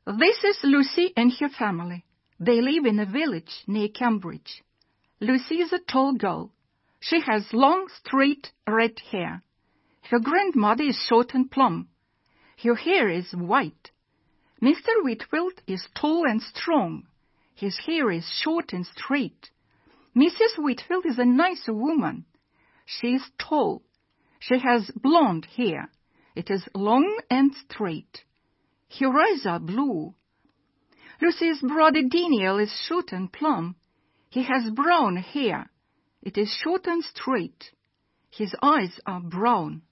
This is Lucy and her family. They live in a village near Cambridge. Lucy is a tall girl. She has long, straight, red hair. Her grandmother is short and plump. Her hair is white. Mr. Whitfield is tall and strong. His hair is short and straight. Mrs. Whitfield is a nice woman. She is tall. She has blonde hair. It is long and straight. Her eyes are blue. Lucy's brother Daniel is short and plump. He has brown hair. It is short and straight. His eyes are brown.